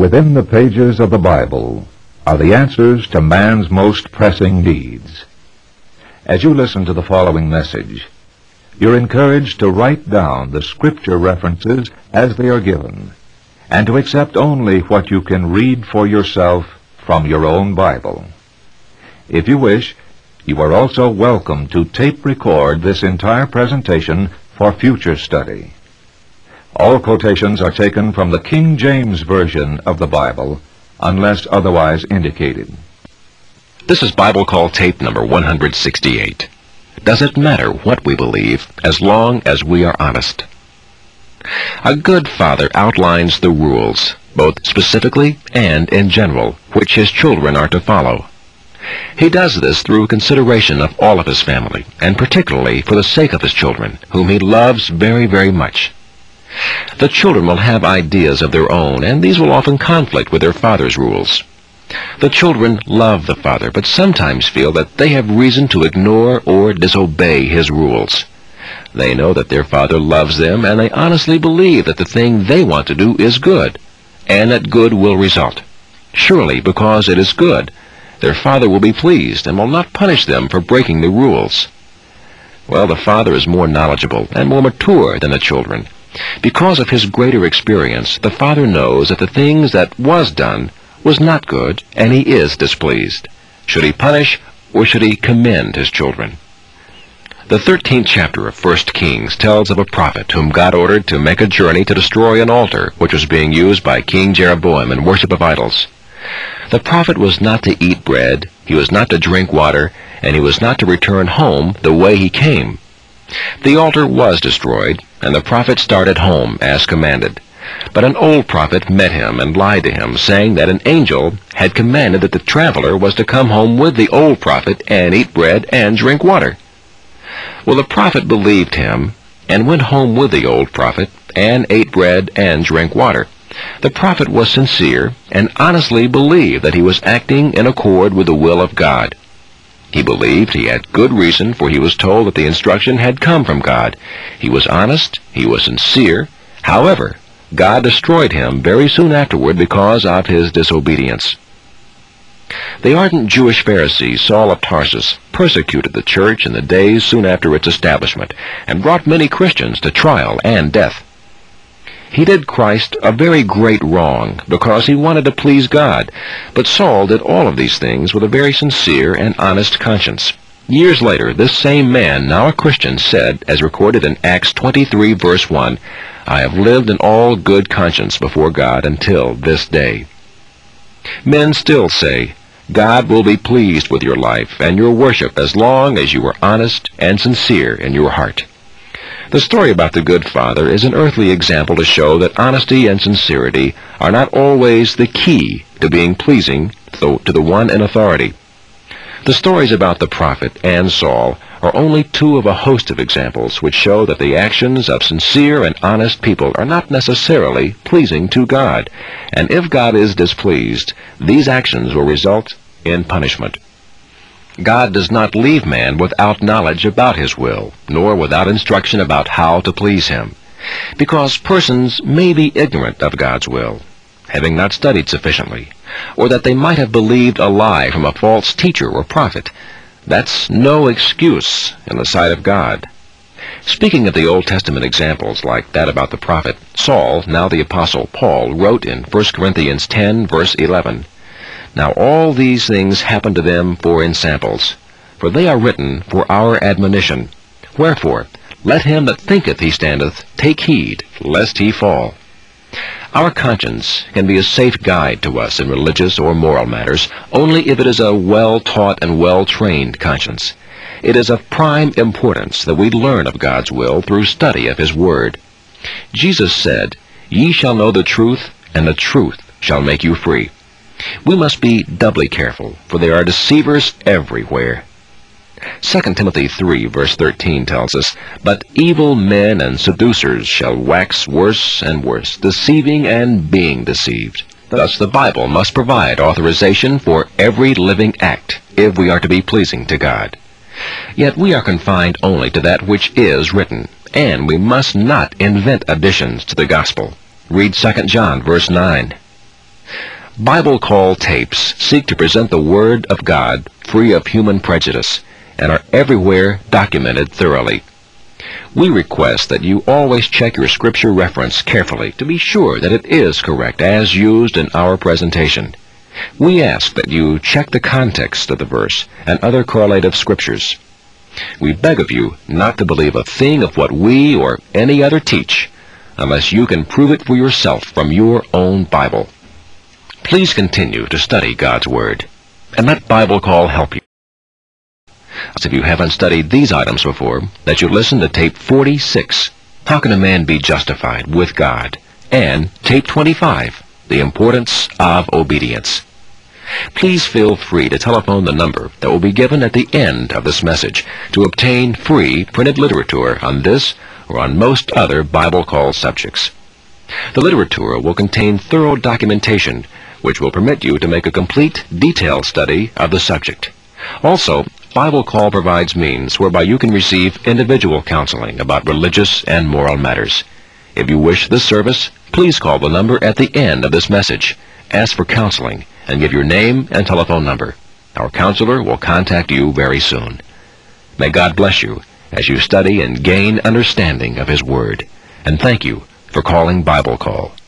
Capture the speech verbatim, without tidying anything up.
Within the pages of the Bible are the answers to man's most pressing needs. As you listen to the following message, you're encouraged to write down the scripture references as they are given, and to accept only what you can read for yourself from your own Bible. If you wish, you are also welcome to tape record this entire presentation for future study. All quotations are taken from the King James Version of the Bible, unless otherwise indicated. This is Bible Call tape number one hundred sixty-eight. Does it matter what we believe as long as we are honest? A good father outlines the rules, both specifically and in general, which his children are to follow. He does this through consideration of all of his family, and particularly for the sake of his children, whom he loves very, very much. The children will have ideas of their own, and these will often conflict with their father's rules. The children love the father, but sometimes feel that they have reason to ignore or disobey his rules. They know that their father loves them, and they honestly believe that the thing they want to do is good, and that good will result. Surely, because it is good, their father will be pleased and will not punish them for breaking the rules. Well, the father is more knowledgeable and more mature than the children. Because of his greater experience, the father knows that the things that was done was not good, and he is displeased. Should he punish, or should he commend his children? The thirteenth chapter of First Kings tells of a prophet whom God ordered to make a journey to destroy an altar which was being used by King Jeroboam in worship of idols. The prophet was not to eat bread, he was not to drink water, and he was not to return home the way he came. The altar was destroyed, and the prophet started home as commanded. But an old prophet met him and lied to him, saying that an angel had commanded that the traveler was to come home with the old prophet and eat bread and drink water. Well, the prophet believed him and went home with the old prophet and ate bread and drank water. The prophet was sincere and honestly believed that he was acting in accord with the will of God. He believed he had good reason, for he was told that the instruction had come from God. He was honest, he was sincere. However, God destroyed him very soon afterward because of his disobedience. The ardent Jewish Pharisee Saul of Tarsus persecuted the church in the days soon after its establishment, and brought many Christians to trial and death. He did Christ a very great wrong because he wanted to please God, but Saul did all of these things with a very sincere and honest conscience. Years later, this same man, now a Christian, said, as recorded in Acts twenty-three, verse one, "I have lived in all good conscience before God until this day." Men still say, God will be pleased with your life and your worship as long as you are honest and sincere in your heart. The story about the good father is an earthly example to show that honesty and sincerity are not always the key to being pleasing to the one in authority. The stories about the prophet and Saul are only two of a host of examples which show that the actions of sincere and honest people are not necessarily pleasing to God, and if God is displeased, these actions will result in punishment. God does not leave man without knowledge about his will, nor without instruction about how to please him, because persons may be ignorant of God's will, having not studied sufficiently, or that they might have believed a lie from a false teacher or prophet. That's no excuse in the sight of God. Speaking of the Old Testament examples like that about the prophet, Saul, now the Apostle Paul, wrote in First Corinthians ten, verse eleven, "Now all these things happen to them for ensamples, for they are written for our admonition. Wherefore, let him that thinketh he standeth take heed, lest he fall." Our conscience can be a safe guide to us in religious or moral matters only if it is a well-taught and well-trained conscience. It is of prime importance that we learn of God's will through study of his word. Jesus said, "Ye shall know the truth, and the truth shall make you free." We must be doubly careful, for there are deceivers everywhere. Second Timothy three, verse thirteen tells us, "But evil men and seducers shall wax worse and worse, deceiving and being deceived." Thus the Bible must provide authorization for every living act if we are to be pleasing to God. Yet we are confined only to that which is written, and we must not invent additions to the gospel. Read Second John, verse nine. Bible Call tapes seek to present the Word of God free of human prejudice and are everywhere documented thoroughly. We request that you always check your scripture reference carefully to be sure that it is correct as used in our presentation. We ask that you check the context of the verse and other correlative scriptures. We beg of you not to believe a thing of what we or any other teach unless you can prove it for yourself from your own Bible. Please continue to study God's Word and let Bible Call help you. If you haven't studied these items before, that you listen to tape forty-six, How Can a Man Be Justified with God? And tape twenty-five, The Importance of Obedience. Please feel free to telephone the number that will be given at the end of this message to obtain free printed literature on this or on most other Bible Call subjects. The literature will contain thorough documentation which will permit you to make a complete, detailed study of the subject. Also, Bible Call provides means whereby you can receive individual counseling about religious and moral matters. If you wish this service, please call the number at the end of this message, ask for counseling, and give your name and telephone number. Our counselor will contact you very soon. May God bless you as you study and gain understanding of His Word. And thank you for calling Bible Call.